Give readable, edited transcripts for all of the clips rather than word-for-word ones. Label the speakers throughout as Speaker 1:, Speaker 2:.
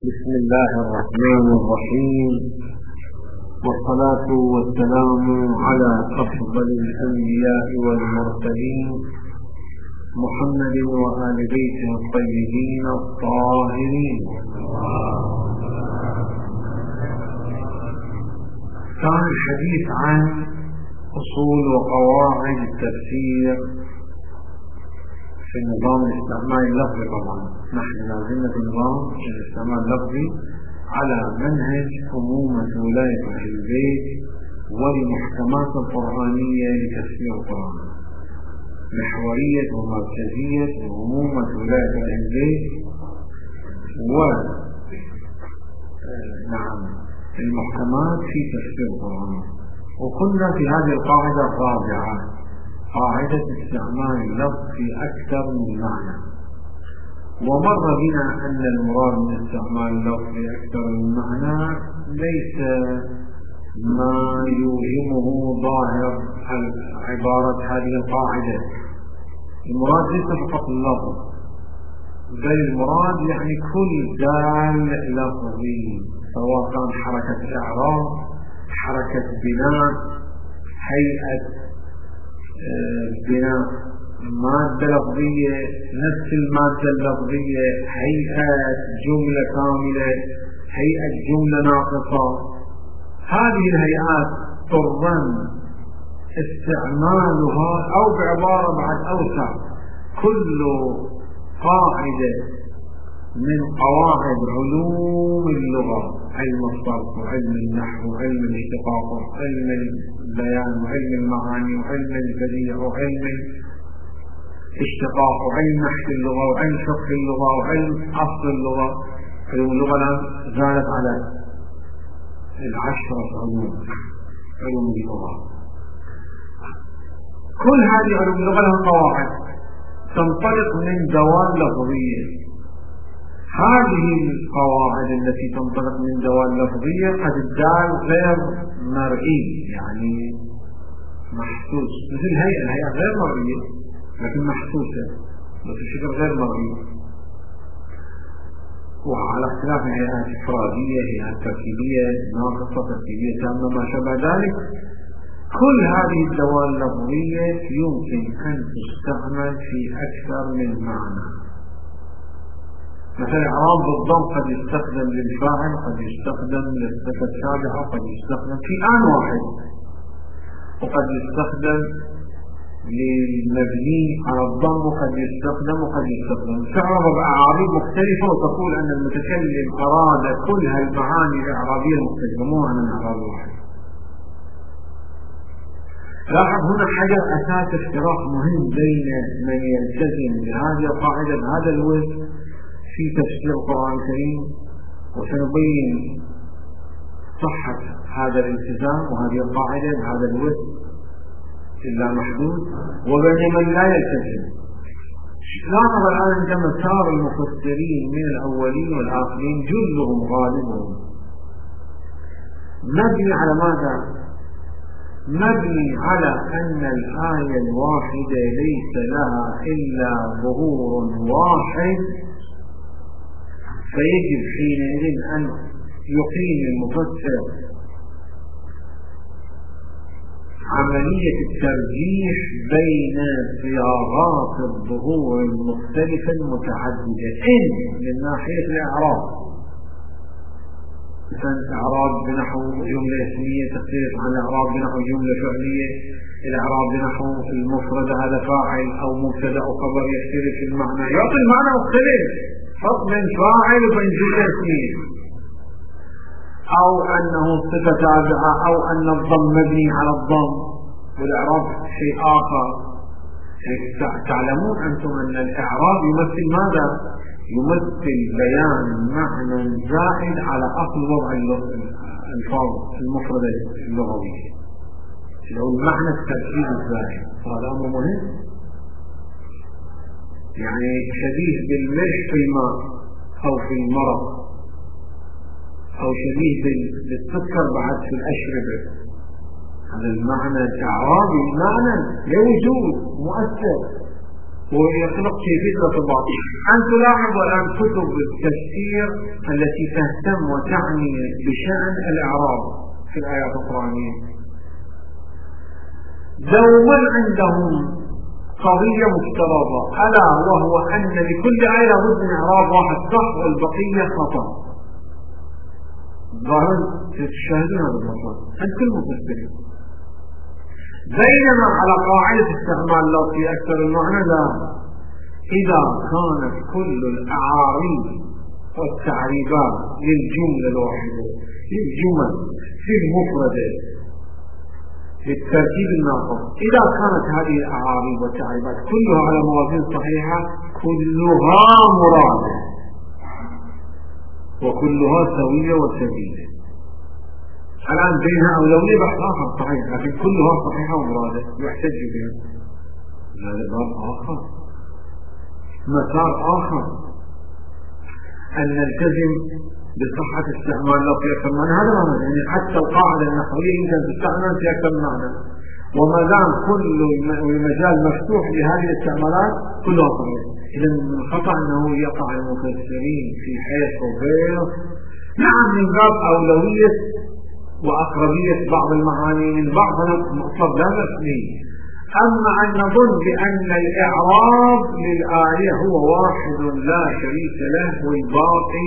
Speaker 1: بسم الله الرحمن الرحيم، والصلاة والسلام على أفضل الأنبياء والمرسلين محمد وآل بيته الطيبين الطاهرين. كان الحديث عن أصول وقواعد التفسير في النظام الاستعمالي اللفظي. طبعا نحن لازلنا في نظام الاستعمال اللفظي على منهج أمومة ولاية أهل البيت والمحكمات القرآنية لتفسير القرآن، محورية ومركزية أمومة ولاية أهل البيت المحكمات في تفسير القرآن. وكنا في هذه القاعدة الرابعة، قاعدة استعمال اللفظ في أكثر من معنى، ومر بنا أن المراد من استعمال اللفظ في أكثر من معنى ليس ما يوهمه ظاهر عبارة هذه القاعدة. المراد ليس فقط اللفظ، بل المراد يعني كل دال لفظي، سواء كان حركة إعراب، حركة بناء، هيئة بناء، مادة لفظية، نفس المادة اللفظية، هيئة جملة كاملة، هيئة جملة ناقصة. هذه الهيئات تضمن استعمالها، أو بعبارة بعد أوسع، كل قاعدة من قواعد علوم اللغة، علم الصرف وعلم النحو وعلم الاشتقاق وعلم البيان وعلم المعاني وعلم البديع وعلم الاشتقاق وعلم نحو اللغة وعلم فقه اللغة وعلم أصل اللغة. علوم اللغة زالت على 10 علوم اللغة. كل هذه علوم اللغة لها قواعد تنطلق من دوال لفظية. هذه القواعد التي تنطلق من دوال لفظية قد الدال غير مرئي، يعني محسوس، مثل الهيئة غير مرئية لكن محسوسة، بس بشكل غير مرئي، وعلى اختلاف الهيئات الإفرادية، هيئات تركيبية ناقصة، تركيبية تامة، ما شابه ذلك. كل هذه الدوال اللفظية يمكن أن تستعمل في أكثر من معنى. مثلا إعراب بالضم قد يستخدم للفاعل، قد يستخدم للصفة السابقة، قد يستخدم في آن واحد، وقد يستخدم للمبني على الضم، وقد يستخدم تعرض بأعراب مختلفة، وتقول أن المتكلم أراد كل هالمعاني الإعرابية المختلفة، مو عن الإعراب الواحد. لاحظ هنا حاجة أساس افتراق مهم بين من يلتزم بهذه القاعدة بهذا الوجه في تفسير القرآن الكريم، وسنبين صحة هذا الالتزام وهذه القاعدة بهذا الوجه إلا محدود، وبين من لا يلتزم. لاحظ الآن عندما صار المفسرين من الأولين والآخرين جلهم غالبهم مبني على ماذا؟ مبني على أن الآية الواحدة ليس لها إلا ظهور واحد، فيجب حينئذ أن يقيم المفسر عملية الترجيح بين صياغات الظهور المختلفة المتعددة، إن من ناحية الإعراب، مثلا إعراب بنحو جملة اسمية تختلف عن الإعراب بنحو جملة فعلية، الإعراب بنحو المفرد هذا فاعل أو مبتدأ أو خبر يختلف المعنى، يعطي المعنى مختلف، فرق بين فاعل وبين جملة اسمية، أو أنه صفة تابعة، أو أن الضم مبني على الضم والإعراب شيء آخر. تعلمون أنتم أن الإعراب يمثل ماذا؟ يمثل بيان معنى زائد على أصل وضع الألفاظ المفردة اللغوية، لو المعنى التركيب الزائد، وهذا أمر مهم، يعني شبيه بالملح في الماء أو في المرق، أو شبيه بالسكر بعد في الأشربة. هذا المعنى الإعرابي، معنى لوجود مؤثر، ويخلق كيفية الارتباط. أن تلاحظ الآن كتب التفسير التي تهتم وتعني بشأن الإعراب في الآيات القرآنية دوما عندهم قضية مفترضة، ألا وهو أن لكل آية لابد من إعراب واحد صح والبقية خطأ. ظاهر تشاهدون هذا المطلب عند كل مفسرين. بينما على قاعدة استعمال اللفظ في أكثر المعنى لا، إذا كانت كل الأعاريب والتعريبات للجملة الواحدة للجمل في المفردة للترتيب الناقص، إذا كانت هذه الأعاريب والتعريبات كلها على موازين صحيحة كلها مرادة وكلها سوية وسبيلة. الآن بينها أولوية بحث آخر صحيح، لكن كلها صحيحة ومرادة يحتج بها. هذا باب آخر، مسار آخر، أن نلتزم بصحة استعمال لفظ في أكثر معنى. هذا معنى يعني حتى القاعدة النحوية يمكن تستعمل في أكثر معنى، وما دام كل المجال مفتوح لهذه الاستعمالات كلها صحيح. إذا من الخطأ أنه يقع المفسرين في حيث وغير، نعم من باب أولوية وأقربية بعض المعاني من بعض المقصد لا مسمي. أما أن نظن بأن الإعراب للآية هو واحد لا شريك له والباقي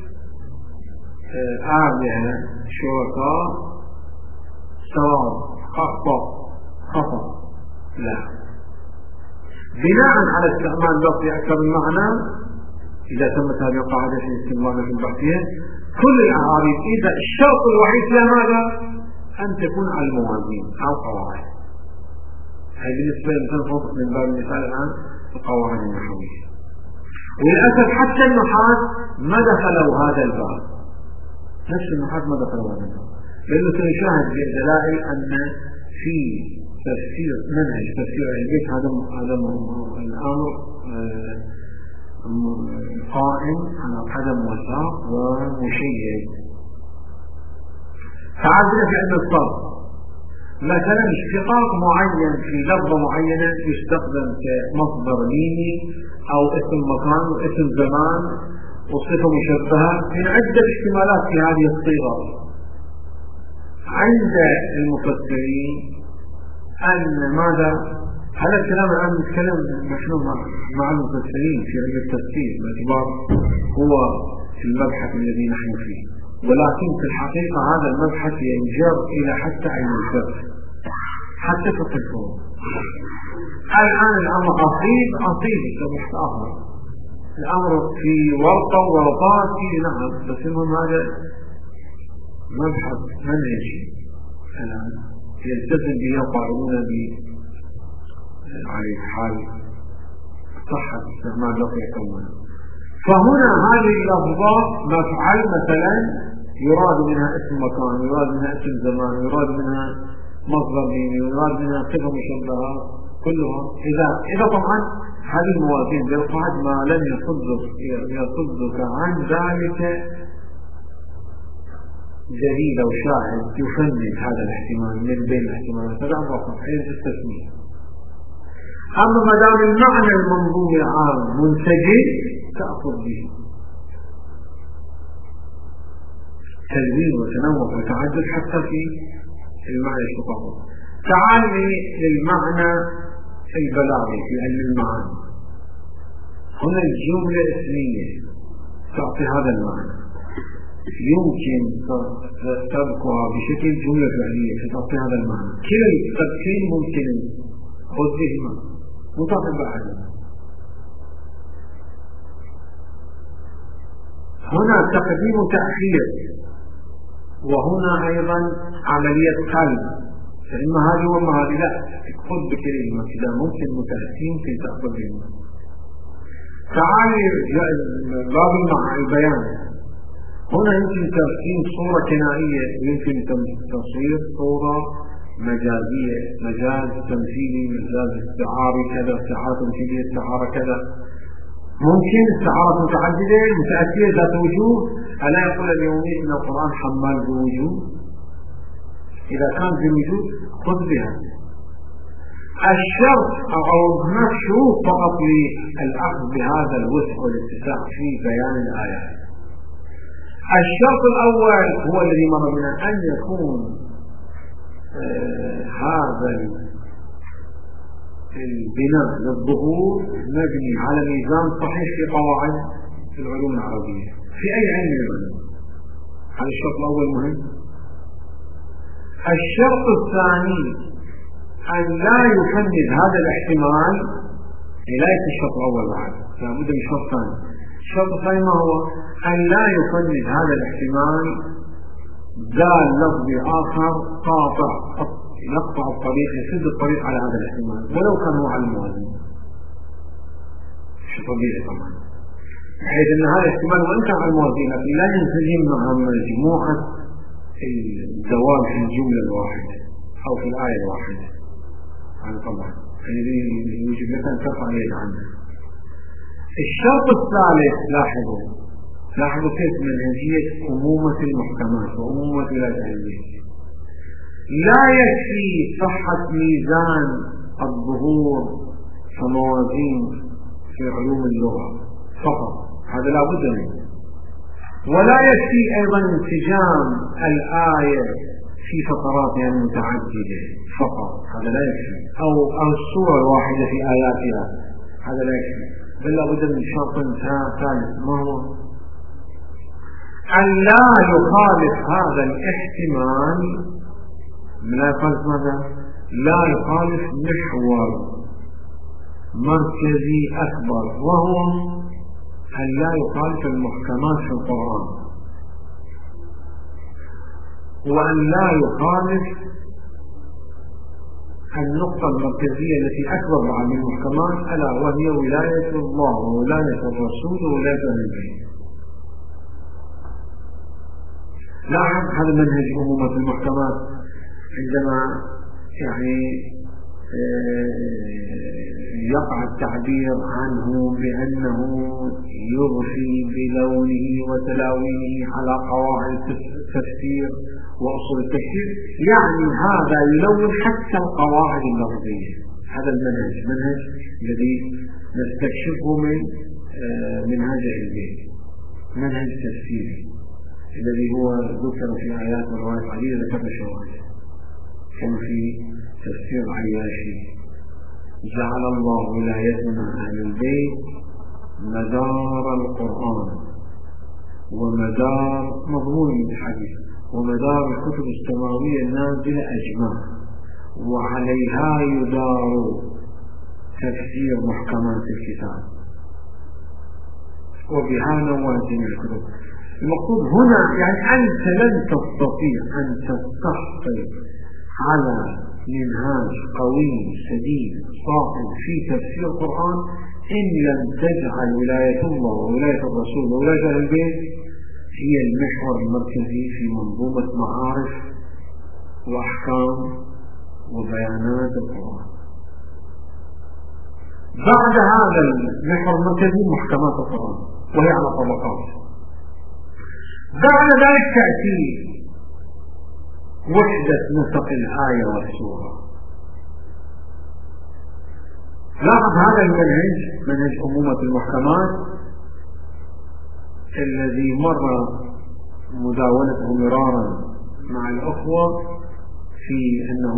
Speaker 1: آلهة شركاء سواء خطأ لا. بناء على استعمال لفظ أكثر من معنى، إذا تمت هذه القاعدة في استعمالات البحثية، كل الأعاريب إذا الشرط الوحيد لها ماذا؟ أن تكون على الموازين أو قواعد. هذه بالنسبة للفرق من باب المثال الآن القواعد النحوية. وللأسف حتى النحاة ما دخلوا هذا الباب، نفس النحاة ما دخلوا هذا الباب، لأنه سنشاهد بدلائل أن في تفسير منهج تفسير البيت هذا الأمر قائم على قدم وساق ومشيد. تعرفنا في علم الصرف مثلا اشتقاق معين في لفظة معينة يستخدم كمصدر ميمي أو اسم مكان واسم زمان وصفة مشبهة من عدة احتمالات في هذه الصيغة. عند المفسرين أن ماذا هذا الكلام الآن نتكلم نحن مع المفسرين في علم التفسير باعتبار هو المبحث الذي نحن فيه، ولكن في الحقيقة هذا المبحث ينجر إلى حتى علم الفقه حتى فقه الفروع. الآن الأمر أصيب سبحت آخر، الأمر في ورطة وورطات فيه نعم، بس المهم هذا مبحث منهجي الآن يلتزم به القائلون على حال صحة استعمال لفظ يكون. فهنا هذه اللفظات مفعل مثلا يراد منها اسم مكان، يراد منها اسم زمان، يراد منها مصدر ميمي، يراد منها صفة مشبهة كلها. إذا طبعا هذه الموازين بالقاعد ما لم يصدك عن ذلك دليل أو شاهد يفند هذا الاحتمال من بين الاحتمالات، هذا أمر صحيح التسمية. أما ما دام المعنى المنظومي عام منسجم تأخذ به تلوين وتنوع وتعدد حتى في المعنى الشطحي. تعال للمعنى البلاغي في علم المعاني. هنا الجملة اسمية تعطي هذا المعنى، يمكن تركها بشكل جملة فعلية تعطي هذا المعنى. كلا القدسين ممكن خذ بهما مطابق بعد. هنا تقديم تأخير، وهنا أيضا عملية قلب، فإما هذه وما هذه لا خذ بكلمة إذا ممكن متأثين في تأخذ بهما. تعالي باب البيان. هنا يمكن ترسيم صورة كنائية، يمكن تصوير صورة مجازية، مجاز تمثيلي، مجاز استعاري كذا، استعارة تمثيلية، استعارة كذا. ممكن استعارة متعددة متأثيرة ذات وجوه. ألا يقول اليومي إن القرآن حمال بوجوه؟ إذا كان بوجوه خذ بها. الشرط أو هناك شروط فقط للأخذ بهذا الوسع والاتساع في بيان الآيات. الشرط الأول هو الذي مر بنا، أن يكون هذا البناء للظهور مبني على ميزان صحيح في قواعد العلوم العربية في أي علم من العلوم. هذا الشرط الأول مهم. الشرط الثاني أن لا يفند هذا الاحتمال، ليس الشرط الأول بعد، لابد من شرط ثاني. الشرط الثاني ما هو؟ أن لا يفند هذا الاحتمال دال لفظي آخر قاطع يقطع الطريق، يسد الطريق على هذا الاحتمال ولو كان هو على الموازين. شيء طبيعي طبعا، بحيث أن هذا الاحتمال وإن كان على الموازين لكن لا ينسجم مع مجموعة الزوال في الجملة الواحدة أو في الآية الواحدة. هذا طبعا يجب لك أن ترفع يد عنه. الشرط الثالث، لاحظوا كيف منهجية أمومة المحكمات وأمومة ولاية البيت. لا يكفي صحة ميزان الظهور كموازين في علوم اللغة فقط، هذا لا بد منه. ولا يكفي أيضا انسجام الآية في فقراتها المتعددة فقط، هذا لا يكفي، أو الصورة الواحدة في آياتها، هذا لا يكفي، بل لا بد من شرط ثالث. ما هو؟ أن لا يخالف هذا الاحتمال، لا يخالف ماذا؟ لا يخالف محور مركزي أكبر، وهو أن لا يخالف المحكمات في القرآن، وأن لا يخالف النقطة المركزية التي أكبر عن المحكمات، ألا وهي ولاية الله وولاية الرسول وولاية النبي. لاحظ هذا منهج أمومة المحكمات عندما يقع التعبير عنه بأنه يضفي بلونه وتلاويه على قواعد التفسير وأصول التفسير، يعني هذا يلون حتى القواعد اللفظية. هذا المنهج الذي نستكشفه من منهج البيت، منهج تفسيري الذي هو ذكر في آيات وروايات عديدة ذكر شواهد، كما في تفسير عياشي: جعل الله ولايتنا أهل البيت مدار القرآن ومدار مضمون الحديث ومدار الكتب السماوية النازلة أجمع، وعليها يدار تفسير محكمات الكتاب، وبها نوازن الكتب. المقصود هنا يعني أنت لن تستطيع أن تستحصل على منهاج قوي سديد صائب في تفسير القرآن إن لم تجعل ولاية الله وولاية الرسول وولاية أهل البيت هي المحور المركزي في منظومة معارف وأحكام وبيانات القرآن. بعد هذا المحور المركزي محكمات القرآن وهي على طبقات. بعد ذلك تأتي وحدة نسق الآية والسورة. لاحظ هذا المنهج، منهج أمومة المحكمات الذي مر مداولته مرارا مع الأخوة في أنه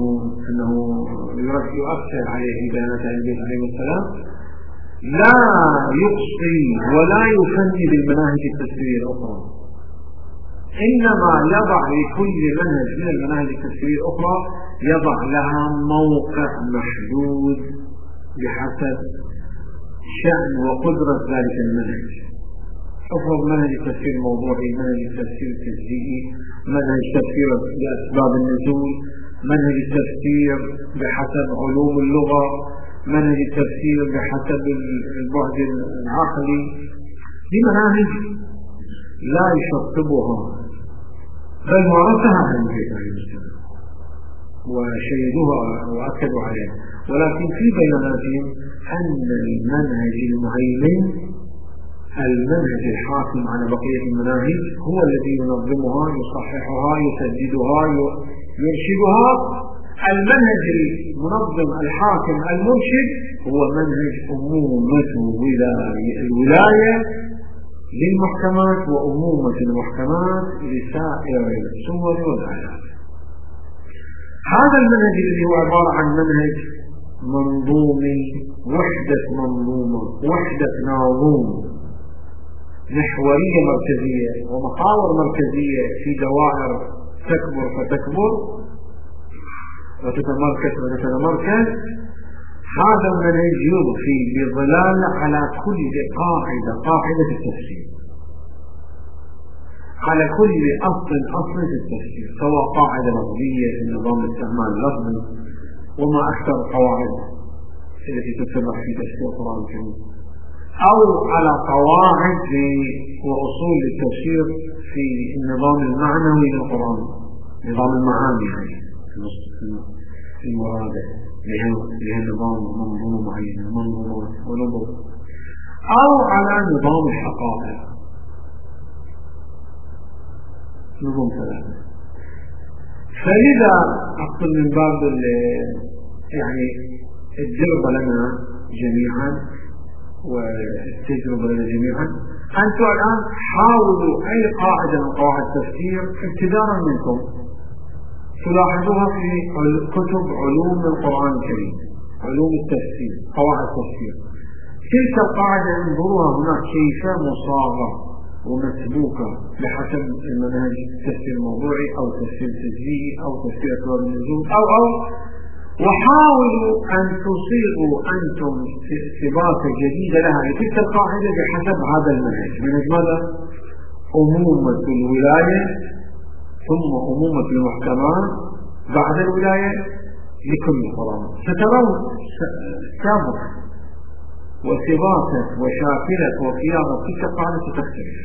Speaker 1: يؤثر عليه بيانات أهل البيت عليه السلام، لا يقصي ولا يفند المناهج التفسيرية الأخرى، إنما يضع لكل منهج من المناهج التفسيرية الأخرى يضع لها موقع محدود بحسب شأن وقدرة ذلك المنهج. أفرض منهج التفسير الموضوعي، منهج التفسير التجزئي، منهج التفسير بأسباب النزول، منهج التفسير بحسب علوم اللغة، منهج التفسير بحسب البعد العقلي. دي مناهج لا يشطبها بل ورثها عن البيت عليه السلام وشيدوها وأكدوا عليها، ولكن في بياناتهم أن المنهج المهيمن، المنهج الحاكم على بقية المناهج، هو الذي ينظمها، يصححها، يسددها، يرشدها، المنهج المنظم الحاكم المرشد هو منهج أمومة الولاية للمحكمات وأمومة المحكمات لسائر الصور والآيات. هذا المنهج الذي هو عبارة عن منهج منظومي، وحدة منظومة، وحدة ناظوم، محورية مركزية ومحاور مركزية في دوائر تكبر فتكبر وتتمركز وتتمركز. هذا المنهج يضفي بظلال على كل قاعدة التفسير، على كل أصل في التفسير، سواء قاعدة لفظية في نظام الاستعمال اللفظي وما أكثر القواعد التي تتبع في تفسير القرآن الكريم، أو على قواعد وأصول التفسير في النظام المعنوي للقرآن، نظام المعاني يعني المرادة لها نظام منظومة معينة، منظومات ونظم، أو على نظام الحقائق، نظم ثلاثة. فلذا أقصد من باب يعني التجربة لنا جميعا والتجربة لنا جميعا، أنتم الآن حاولوا أي قاعدة من قواعد التفسير ابتداء منكم تلاحظوها في كتب علوم القرآن الكريم، علوم التفسير، قواعد التفسير. تلك القاعدة انظروها هناك كيف مصاغة ومسبوكة بحسب المنهج، التفسير الموضوعي أو تفسير تجزئي أو تفسير أسباب النزول أو وحاولوا أن تصيغوا أنتم ثباتة جديدة لها لتلك القاعدة بحسب هذا المنهج. منهج ماذا؟ أمومة الولاية، ثم أمومة المحكمات بعد الولاية لكل القرآن. سترون سابق وثباتة وشاكلة وقيادة تلك القاعدة ستختلف،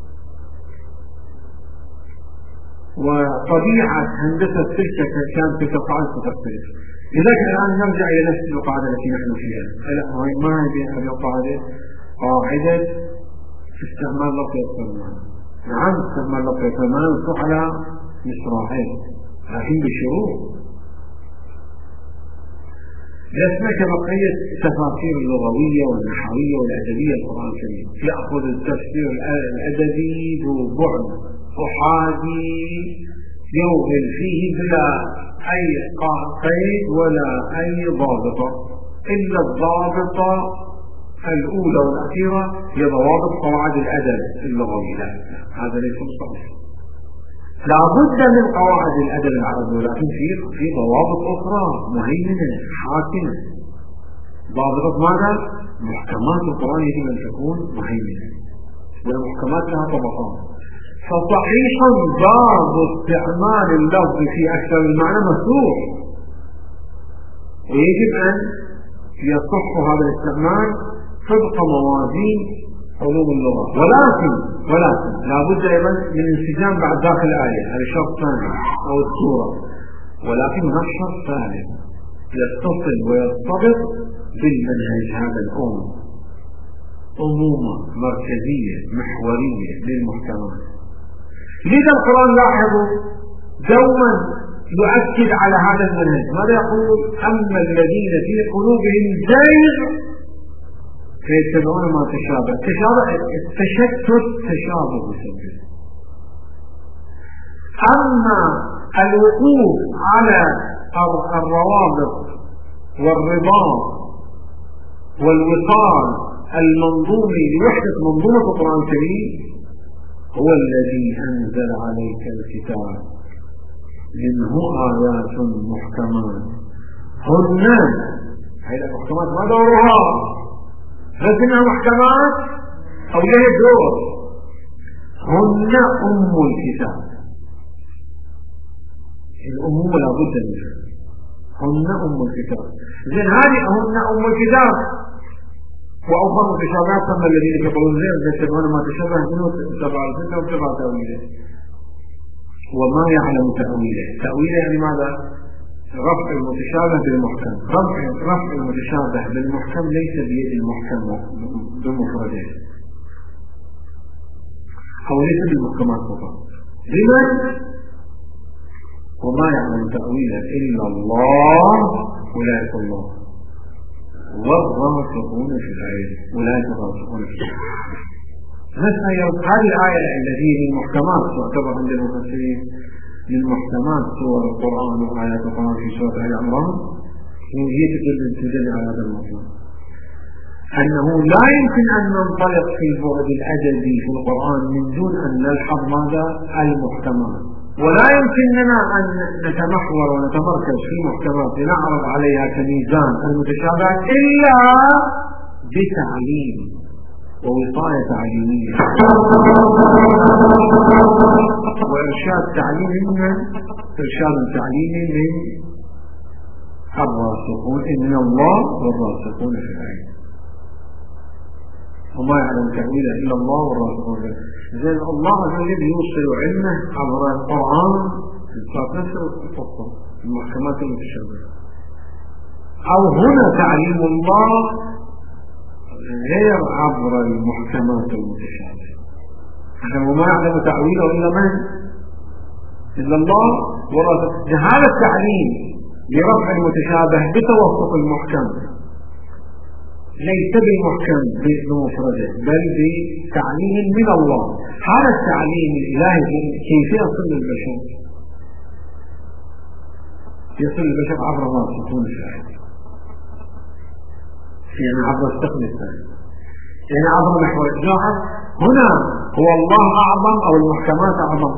Speaker 1: وطبيعة هندسة تلك القاعدة ستختلف. لذلك الآن نرجع إلى نفس القاعدة التي نحن فيها. ما هذه القاعدة؟ قاعدة استعمال لفظ الفرمان. نعم، استعمال لفظ الفرمان مفتوح على مصراعين لكن بشروط. لسنا كبقية التفاسير اللغوية والنحوية والأدبية القرآن الكريم، يأخذ التفسير الأدبي ذو بعد أحادي يوغل فيه بلا أي قيد ولا أي ضابطة، إلا الضابطة الأولى والأخيرة هي ضوابط قواعد الأدب اللغوي. لا، هذا ليس مصطلح. لا بد من قواعد الأدب العربي، ولكن في ضوابط أخرى مهيمنة حاكمة. ضابطة ماذا؟ محكمات القرآن يجب أن تكون مهيمنة، والمحكمات لها طبقات. فصحيحا باب استعمال اللفظ في أكثر المعنى مفتوح، ويجب أن يصح هذا الاستعمال طبق موازين علوم اللغة. ولكن لا بد أيضا من انسجام بعد داخل الآية، هذا شرط ثاني أو السورة. ولكن هناك شرط ثالث يتصل ويرتبط بالمنهج هذا الأمم، أمومة مركزية محورية للمحكمات. لذا القرآن لاحظوا دوما يؤكد على هذا المنهج. ماذا يقول؟ أما الذين في قلوبهم زيغ فيتبعون ما تشابه. التشتت تشابه سبب. أما الوقوف على الروابط والرباط والوصال المنظومي لوحدة منظومة القرآن الكريم هو الذي أنزل عليك الكتاب منه آيات محكمات هن هذه المحكمات ما دورها؟ لكنها محكمات أو له دور. هن أم الكتاب، الأمومة لابد منها. هن أم الكتاب. إذن هذه هن أم الكتاب. وأوفر متشابهات ثم الذين كفروا يتبعون ما تشابه منه تبع الفتنة وتبع تأويله وما يعلم تأويله. تأويله يعني ماذا؟ رفع المتشابه بالمحكم. رفع المتشابه بالمحكم ليس بيد المحكم بمفرده، أو ليس بالمحكمات فقط. لمن؟ وما يعلم تأويله إلا الله أولئك الله والراسخون في العلم أولئك الراسخون في العلم. هذه الآية التي من محكمات تعتبر عند المفسرين من محكمات سور القرآن وآيات القرآن في سورة آل عمران، هي تدل على هذا الموضوع، أنه لا يمكن أن ننطلق في البعد الأدبي في القرآن من دون أن نلحظ ماذا؟ المحكمات، ولا يمكن لنا أن نتمحور ونتمركز في محكمات لنعرض عليها كميزان المتشابهات إلا بتعليم ووصاية تعليمية وإرشاد تعليمي من إرشاد تعليمي من الراسخون من الله والراسخون في العلم، وما يعلم تأويله إلا الله والراسخون في العلم. زين الله عز وجل يوصل علمه عبر القرآن نفس القصة المحكمات المتشابهة، أو هنا تعليم الله غير عبر المحكمات المتشابهة، وما يعلم تأويله إلا من؟ إلا الله والراسخون. هذا التعليم لرفع المتشابه بتوسط المحكم ليس بالمحكم بمفرده بل بتعليم من الله. هذا التعليم الإلهي كيف يصل للبشر؟ يصل للبشر عبر الراسخون في العلم، يعني عبر الثقل الثاني، يعني عبر محور الجاهل. هنا هو الله أعظم أو المحكمات أعظم؟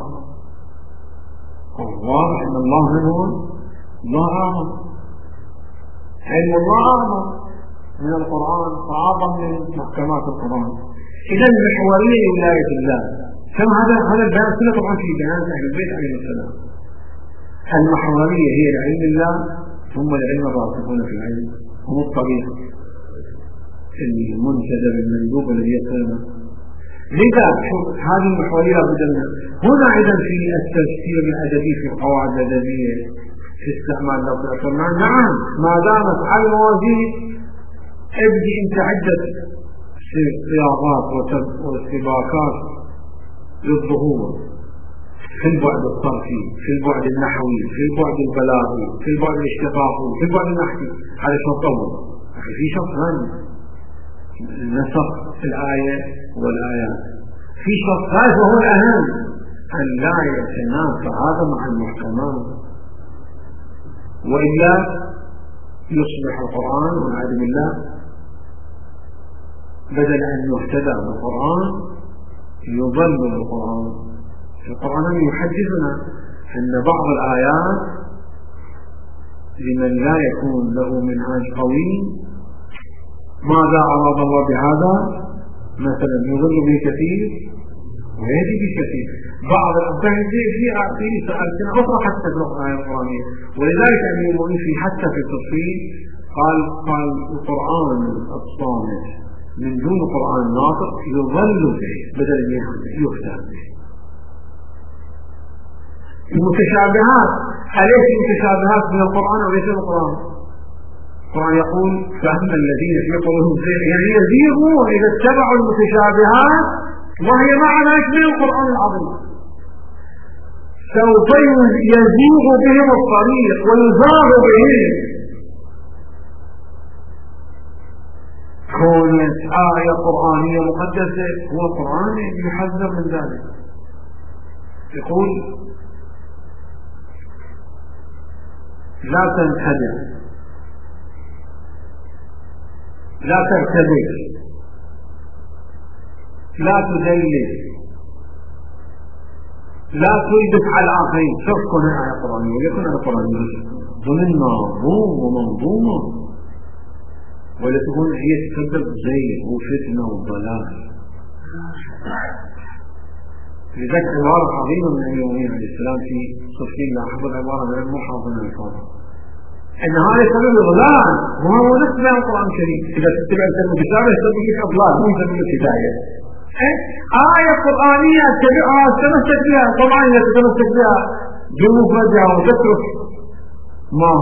Speaker 1: الله إن الله من هو؟ الله أعظم، علم الله أعظم من القرآن وأعظم من محكمات القرآن. إذا المحورية ولاية الله، كما هذا البيان كله طبعا في بيان أهل البيت عليه السلام. المحورية هي علم الله ثم العلم الراسخون في العلم، هم الطريق المنتدب المندوب الذي يقولنا. لذا هذه المحورية لابد منها. هنا أيضا في التفسير الأدبي في القواعد الأدبية في استعمال لفظ القرآن، نعم ما دامت على الموازين ابدي انت عدة صياغات وسباكات للظهور في البعد الصرفي، في البعد النحوي، في البعد البلاغي، في البعد الاشتقاقي، في البعد النحوي. هذا شو طول في شخص ثاني نسق الآية والآيات، في شخص ثالث وهو الأهم أن لا يتنافى هذا مع المحكمات، وإلا يصبح القرآن والعياذ بالله بدل أن يهتدى بالقرآن يضل بالقرآن. القرآن يحدثنا أن بعض الآيات لمن لا يكون له منهاج قوي ماذا أراد الله بهذا؟ مثلا يضل به كثير ويهدي به كثير. بعض الأبدان في سألتنا أخرى حتى في الآية القرآنية، ولذلك أن المؤمن في حتى في التفصيل قال القرآن الصامت من دون قرآن ناطق يضل به بدل أن يهدى به. المتشابهات أليس المتشابهات من القرآن أو ليس من القرآن؟ القرآن يقول فأما الذين في قلوبهم زيغ، يعني يزيغون إذا اتبعوا المتشابهات وهي معنى من القرآن العظيم، سوف يزيغ بهم الطريق ويزاغ بهم. كونت آية قرآنية مقدسة هو القرآن يحذر من ذلك، يقول لا تنخدع، لا ترتبك، لا تدلس، لا تلبس على الآخرين. تكون آية قرآنية ويكون آية قرآنية ضمن منظوم ومنظومة، ولا تكون هي تسبب زيغ وفتنة وضلال. لذلك عبارة عظيمة من اليومين عليه السلام في صفين لا أحفظ عبارة من المحافظ من الفاضل أن هذا سبب الضلال، وهو نفس القرآن الكريم. إذا تتبع المتشابه يسبب لك أضلال مو يسبب لك هداية. آية قرآنية تتبعها تتمسك بها، طبعا إذا تتمسك بها بمفردها وتترك ما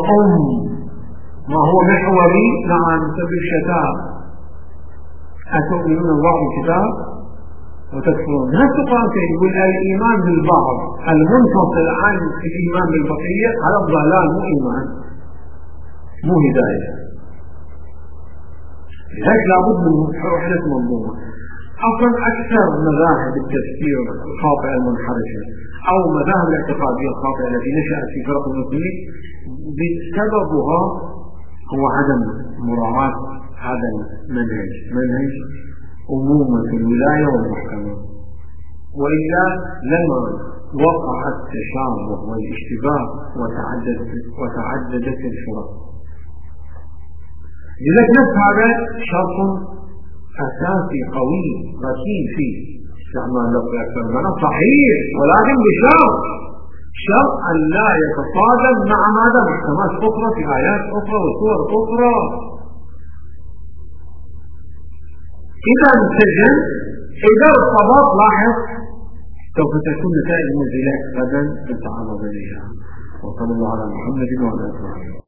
Speaker 1: هو محوري نعم يسبب شتات. أتؤمنون بعض الكتاب وتكفرون. نفس القرآن يقول الإيمان بالبعض المنفصل عن الإيمان بالبقية على الضلال، مو إيمان، مو هداية. لذلك لابد من وحدة منظومة. أصلا أكثر مذاهب التفسير الخاطئة المنحرفة أو مذاهب الاعتقادية الخاطئة التي نشأت في فرق المسلمين بسببها هو عدم مراعاة هذا المنهج، منهج أمومة الولاية والمحكمة، وإلا لما وقع التشابه والاشتباه وتعددت الفرق. لذلك نفس هذا شرط أساسي قوي ركين فيه استعمال لفظ أكثر من صحيح، ولكن بشرط أن لا يتصادم مع ماذا؟ محكمات أخرى في آيات أخرى وصور أخرى. إذا انسجم، إذا ارتبط، لاحظ سوف تكون نتائج مزيلة غدا نتعرض إليها. وصلى الله على محمد وعلى آله.